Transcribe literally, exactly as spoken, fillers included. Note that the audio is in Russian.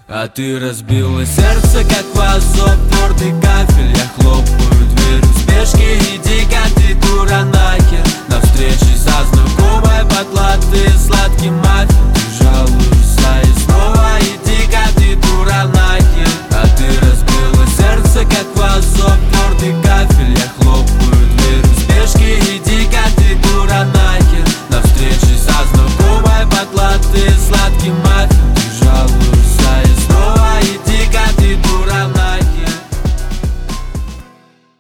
А ты разбила сердце, как вазок, твердый кафель. Я хлопаю дверь в спешке, иди-ка ты, дура, нахер.